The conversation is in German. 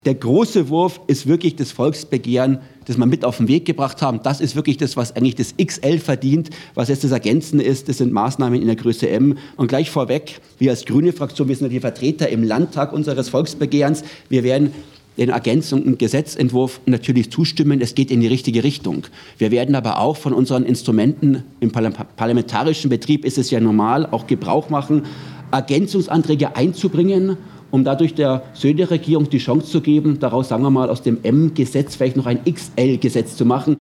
Der große Wurf ist wirklich das Volksbegehren, das wir mit auf den Weg gebracht haben. Das ist wirklich das, was eigentlich das XL verdient. Was jetzt das Ergänzen ist, das sind Maßnahmen in der Größe M. Und gleich vorweg, wir als grüne Fraktion, wir sind die Vertreter im Landtag unseres Volksbegehrens. Wir werden den Ergänzungen und Gesetzentwurf natürlich zustimmen. Es geht in die richtige Richtung. Wir werden aber auch von unseren Instrumenten im parlamentarischen Betrieb, ist es ja normal, auch Gebrauch machen, Ergänzungsanträge einzubringen, um dadurch der Söder-Regierung die Chance zu geben, daraus, sagen wir mal, aus dem M-Gesetz vielleicht noch ein XL-Gesetz zu machen.